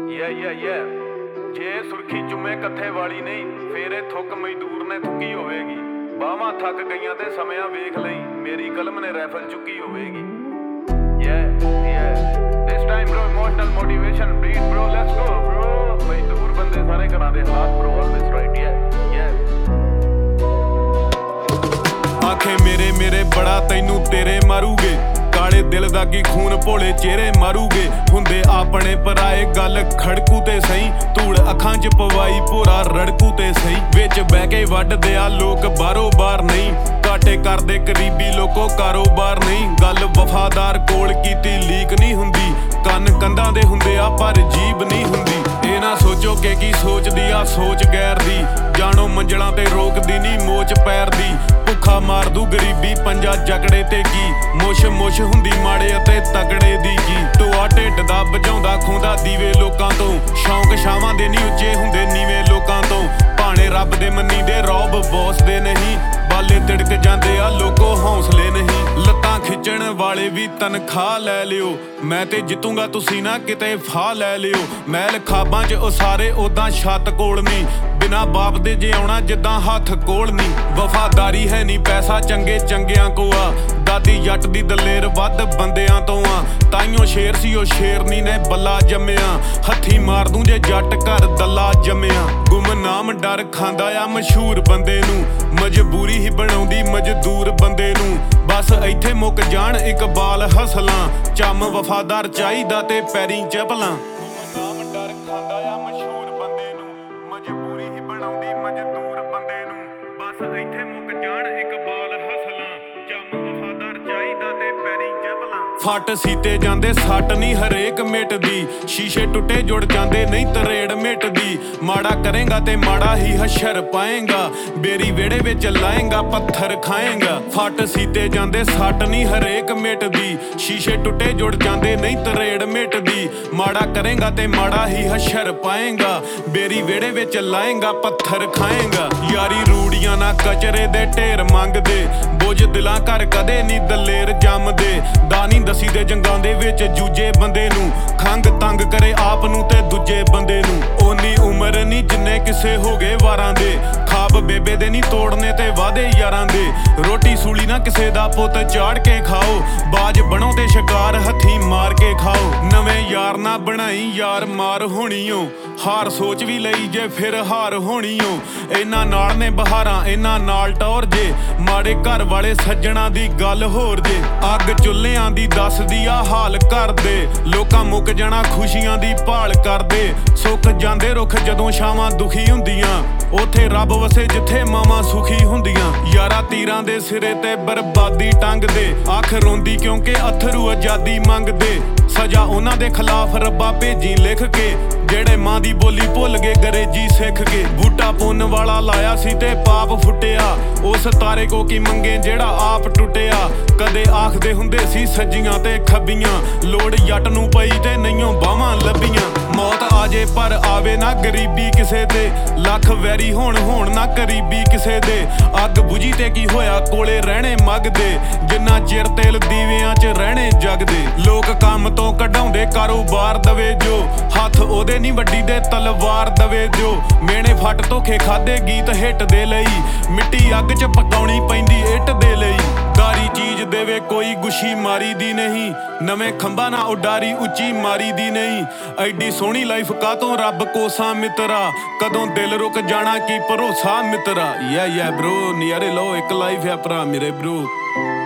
ਜੇ ਸੁਰਖੀ ਚੁੰਮੇ ਕੱਥੇ ਵਾਲੀ ਨਹੀਂ ਫੇਰ ਇਹ ਥੁੱਕ ਮਜ਼ਦੂਰ ਨੇ ਥੁੱਕੀ ਹੋਵੇਗੀ। ਬਾਹਾਂ ਥੱਕ ਗਈਆਂ ਤੇ ਸਮਿਆਂ ਵੇਖ ਲਈ ਮੇਰੀ ਕਲਮ ਨੇ ਰਾਈਫਲ ਚੁੱਕੀ ਹੋਵੇਗੀ। This time bro, emotional motivation beat bro, let's go bro। ਮਜ਼ਦੂਰ ਬੰਦੇ ਸਾਰੇ ਘਰਾਂ ਦੇ ਹਾਲਾਤ bro, always right ਆਖੇ ਮੇਰੇ ਬੜਾ ਤੈਨੂੰ ਤੇਰੇ ਮਾਰੂਗੇ। ਕਾਲੇ ਦਿਲ ਦਾ ਕੀ ਖੂਨ ਭੋਲੇ ਚਿਹਰੇ ਮਾਰੂਗੇ। ਹੁੰਦੇ ਆਪਣੇ ਪਰਾਏ ਗੱਲ ਖੜਕੂ ਤੇ ਸਹੀ ਧੂੜ ਅੱਖਾਂ 'ਚ ਪਵਾਈ ਭੋਰਾ ਰੜਕੂ ਤੇ ਸਹੀ। ਵਿੱਚ ਬਹਿ ਕੇ ਵੱਢਦੇ ਆ ਲੋਕ ਬਾਹਰੋਂ ਬਾਹਰ ਨਹੀਂ ਘਾਟੇ ਕਰਦੇ ਕਰੀਬੀ ਲੋਕੋ ਕਾਰੋਬਾਰ ਨਹੀਂ। ਗੱਲ ਵਫਾਦਾਰ ਕੋਲ ਕੀਤੀ ਲੀਕ ਨਹੀਂ ਹੁੰਦੀ ਕੰਨ ਕੰਧਾਂ ਦੇ ਹੁੰਦੇ ਆ ਪਰ ਜੀਬ ਨਹੀਂ ਹੁੰਦੀ। ਇਹ ਨਾ ਸੋਚੋ ਕਿ ਕੀ ਸੋਚਦੀ ਆ ਸੋਚ ਗੈਰ ਦੀ ਜਾਣੋ ਮੰਜ਼ਲਾਂ ਤੇ ਰੋਕਦੀ ਨਹੀਂ ਮੋਚ ਪੈਰ ਦੀ। ਭੁੱਖਾ ਮਾਰ ਦੂ ਗਰੀਬੀ ਪੰਜਾ ਜਕੜੇ ਤੇ ਕੀ ਮੁਸ਼ ਹੁੰਦੀ ਮਾੜੇ ਅਤੇ ਤਕੜੇ ਦੀ ਕੀ। ਟੋਆ ਢਿੱਡ ਦਾ ਬੁਝਾਉਂਦਾ ਖੋਂਦਾ ਦੀਵੇ ਲੋਕਾਂ ਤੋਂ ਸ਼ੌਂਕ ਛਾਵਾਂ ਦੇ ਨਹੀਂ ਉੱਚੇ ਹੁੰਦੇ ਨੀਵੇਂ ਲੋਕਾਂ ਤੋਂ। ਭਾਣੇ ਰੱਬ ਦੇ ਮੰਨੀ ਦੇ ਰੌਬ ਬੌਸ ਦੇ ਨਹੀਂ ਬਾਲੇ ਤਿੜਕ ਜਾਂਦੇ ਆ ਲੋਕੋ ਹੌਸਲੇ ਨਹੀਂ। ਲੱਤਾਂ ਖਿੱਚਣ ਵਾਲੇ ਵੀ ਤਨਖਾਹ ਲੈ ਲਿਓ ਮੈਂ ਤੇ ਜਿੱਤੂਗਾ ਤੁਸੀਂ ਨਾ ਕਿਤੇ ਫਾਹ ਲੈ ਲਿਓ। ਮਹਿਲ ਖਾਬਾਂ 'ਚ ਉਸਾਰੇ ਉਦਾਂ ਛੱਤ ਕੋਲ ਨਹੀਂ ਬਿਨਾਂ ਬਾਪ ਦੇ ਜੇ ਆਉਣਾ ਜਿੱਦਾਂ ਹੱਥ ਕੋਲ ਨਹੀਂ। ਵਫਾਦਾਰੀ ਹੈ ਨਹੀਂ ਪੈਸਾ ਚੰਗੇ ਚੰਗਿਆਂ ਕੋ ਆ ਦਾਦੀ ਜੱਟ ਦੀ ਦਲੇਰ ਵੱਧ ਬੰਦਿਆਂ ਤੋਂ ਆ। ਤਾਈਓ ਸ਼ੇਰ ਸੀ ਉਹ ਸ਼ੇਰਨੀ ਨੇ ਬੱਲਾ ਜੰਮਿਆ ਹੱਥੀ ਮਾਰ ਦੂੰ ਜੇ ਜੱਟ ਘਰ ਦੱਲਾ ਜੰਮਿਆ। ਗੁਮਨਾਮ ਡਰ ਖਾਂਦਾ ਆ ਮਸ਼ਹੂਰ ਬੰਦੇ ਨੂੰ ਮਜਬੂਰੀ ਹੀ ਬਣਾਉਂਦੀ ਮਜ਼ਦੂਰ ਬੰਦੇ ਨੂੰ। ਬਸ ਇੱਥੇ ਮੁੱਕ ਜਾਣ ਇਕਬਾਲ ਹਸਲਾਂ ਚੰਮ ਵਫਾਦਾਰ ਚਾਹੀਦਾ ਤੇ ਪੈਰੀਂ ਚੱਪਲਾਂ। ਗੁਮਨਾਮ ਡਰ ਖਾਂਦਾ ਆ ਮਸ਼ਹੂਰ ਬੰਦੇ ਨੂੰ ਮਜਬੂਰੀ ਹੀ ਬਣਾਉਂਦੀ ਮਜ਼ਦੂਰ ਬੰਦੇ ਨੂੰ। ਬਸ ਇੱਥੇ ਮੁੱਕ ਜਾਣ ਇਕਬਾਲ ਹਸਲਾਂ ਚੰਮ ਵਫਾਦਾਰ ਚਾਹੀਦਾ ਤੇ ਪੈਰੀਂ ਚੱਪਲਾਂ। ਫੱਟ ਸੀਤੇ ਜਾਂਦੇ ਸੱਟ ਨਹੀਂ ਹਰੇਕ ਮਿਟਦੀ ਸ਼ੀਸ਼ੇ ਟੁੱਟੇ ਜੁੜ ਜਾਂਦੇ ਨਹੀਂ ਤਰੇੜ ਮਿਟਦੀ। ਮਾੜਾ ਕਰੇਗਾ ਤੇ ਮਾੜਾ ਹੀ ਹਸ਼ਰ ਪਾਏਗਾ ਬੇਰੀ ਵਿਹੜੇ ਵਿੱਚ ਲਾਏਗਾ ਪੱਥਰ ਖਾਏਗਾ। ਫੱਟ ਸੀਤੇ ਜਾਂਦੇ ਸੱਟ ਨਹੀਂ ਹਰੇਕ ਮਿਟਦੀ ਸ਼ੀਸ਼ੇ ਟੁੱਟੇ ਜੁੜ ਜਾਂਦੇ ਨਹੀਂ ਤਰੇੜ ਮਿਟਦੀ। ਮਾੜਾ ਕਰੇਗਾ ਤੇ ਮਾੜਾ ਹੀ ਹਸ਼ਰ ਪਾਏਗਾ ਬੇਰੀ ਵਿਹੜੇ ਵਿੱਚ ਲਾਏਗਾ ਪੱਥਰ ਖਾਏਗਾ। ਯਾਰੀ ਰੂੜੀਆਂ ਨਾ ਕਚਰੇ ਦੇ ਢੇਰ ਮੰਗਦੇ ਬੁੱਝ ਦਿਲਾਂ ਘਰ ਕਦੇ ਨਹੀਂ ਦਲੇਰ ਜੰਮਦੇ। ਦਾਨੀ ਦਸੀ ਦੇ ਜੰਗਾਂ ਦੇ ਵਿੱਚ ਜੂਝੇ ਬੰਦੇ ਨੂੰ ਖੰਗ ਤੰਗ ਕਰੇ ਆਪ ਨੂੰ ਤੇ ਦੂਜੇ ਬੰਦੇ ਨੂੰ। ਓਨੀ ਉਮਰ ਨਹੀਂ ਜਿੰਨੇ ਕਿਸੇ ਹੋ ਗਏ ਵਾਰਾਂ ਦੇ ਖਾਬ ਬੇਬੇ ਦੇ ਨਹੀਂ ਤੋੜਨੇ ਤੇ ਵਾਦੇ ਯਾਰਾਂ ਦੇ। ਰੋਟੀ ਸੂਲੀ ਨਾ ਕਿਸੇ ਦਾ ਪੁੱਤ ਚਾੜ ਕੇ ਖਾਓ ਬਾਜ ਬਣੋ ਤੇ ਸ਼ਿਕਾਰ ਹੱਥੀ ਮਾਰ ਕੇ ਖਾਓ। ਨਵੇਂ ਯਾਰ ਨਾ ਬਣਾਈ ਯਾਰ ਮਾਰ ਹੋਣੀਓ ਹਾਰ ਸੋਚ ਵੀ ਲਈ ਜੇ ਫਿਰ ਹਾਰ ਹੋਣੀਓ। ਇਹਨਾਂ ਨਾਲ ਨੇ ਬਹਾਰਾਂ ਇਹਨਾਂ ਨਾਲ ਟੌਰ ਜੇ ਮਾੜੇ ਘਰ ਵਾਲੇ ਸੱਜਣਾ ਦੀ ਗੱਲ ਹੋਰ ਜੇ। ਅੱਗ ਚੁੱਲ੍ਹਿਆਂ ਦੀ ਦੱਸਦੀ ਆ ਹਾਲ ਕਰਦੇ ਲੋਕਾਂ ਮੁੱਕ ਜਾਣਾ ਖੁਸ਼ੀਆਂ ਦੀ ਭਾਲ ਕਰਦੇ। ਸੁੱਕ ਜਾਂਦੇ ਰੁੱਖ ਜਦੋਂ ਛਾਵਾਂ ਦੁਖੀ ਹੁੰਦੀਆਂ ਉੱਥੇ ਰੱਬ ਵਸੇ ਜਿੱਥੇ ਮਾਵਾਂ ਸੁਖੀ ਹੁੰਦੀਆਂ। ਯਾਰਾਂ ਤੀਰਾਂ ਦੇ ਸਿਰੇ ਤੇ ਬਰਬਾਦੀ ਟੰਗਦੇ ਅੱਖ ਰੋਂਦੀ ਕਿਉਂਕਿ ਅਥਰੂ ਆਜ਼ਾਦੀ ਮੰਗਦੇ। ਸਜ਼ਾ ਉਹਨਾਂ ਦੇ ਖਿਲਾਫ ਰੱਬਾ ਭੇਜੀ ਲਿਖ ਕੇ ਜਿਹੜੇ ਮਾਂ ਦੀ ਬੋਲੀ ਭੁੱਲ ਗਏ ਅੰਗਰੇਜ਼ੀ ਸਿੱਖ ਕੇ। ਬੂਟਾ ਪੁੰਨ ਵਾਲਾ ਲਾਇਆ ਸੀ ਤੇ ਪਾਪ ਫੁੱਟਿਆ ਉਸ ਤਾਰੇ ਕੋ ਕੀ ਮੰਗੇ ਜਿਹੜਾ ਆਪ ਟੁੱਟਿਆ। ਕਦੇ ਆਖਦੇ ਹੁੰਦੇ ਸੀ ਸੱਜੀਆਂ ਤੇ ਖੱਬੀਆਂ ਲੋੜ ਜੱਟ ਨੂੰ ਪਈ ਤੇ ਨਹੀਂਓ ਬਾਹਾਂ ਲੱਭੀਆਂ। ਮੌਤ ਆ ਜੇ ਪਰ ਆਵੇ ਨਾ ਗਰੀਬੀ ਕਿਸੇ ਦੇ ਲੱਖ ਵੈਰੀ ਹੋਣ ਨਾ ਕਰੀਬੀ ਕਿਸੇ ਦੇ। ਅੱਗ ਬੁਝੀ ਤੇ ਕੀ ਹੋਇਆ ਕੋਲੇ ਰਹਿਣੇ ਮੰਗਦੇ ਜਿੰਨਾ ਚਿਰ ਤੇਲ ਦੀਵਿਆਂ 'ਚ ਰਹਿਣੇ ਜਗਦੇ। ਲੋਕ ਕੰਮ ਤੋਂ ਕਢਾਉਂਦੇ ਕਾਰੋਬਾਰ ਦਵੇ ਜੋ ਹੱਥ ਉਹਦੇ ਨਹੀਂ ਵੱਡੀ ਦੇ ਤਲਵਾਰ ਦਵੇ ਜੋ। ਮੇਣੇ ਫੱਟ ਧੋਖੇ ਖਾਦੇ ਗੀਤ ਹਿੱਟ ਦੇ ਲਈ ਮਿੱਟੀ ਅੱਗ 'ਚ ਪਕਾਉਣੀ ਪੈਂਦੀ ਇੱਟ ਦੇ ਲਈ। ਦਾਰੀ ਚੀਜ਼ ਦੇਵੇ ਕੋਈ ਗੁੱਛੀ ਮਾਰੀ ਦੀ ਨਹੀਂ ਨਵੇਂ ਖੰਭਾਂ ਨਾ ਉਡਾਰੀ ਉੱਚੀ ਮਾਰੀ ਦੀ ਨਹੀਂ। ਐਡੀ ਸੋਹਣੀ ਲਾਈਫ ਕਾਤੋਂ ਰੱਬ ਕੋਸਾਂ ਮਿੱਤਰਾ ਕਦੋਂ ਦਿਲ ਰੁਕ ਜਾਣਾ ਕੀ ਭਰੋਸਾ ਮਿੱਤਰਾ। ਯਾ ਬ్రో ਨਿਆਰੇ ਲਓ ਇੱਕ ਲਾਈਫ ਹੈ ਭਰਾ ਮੇਰੇ ਬ్రో।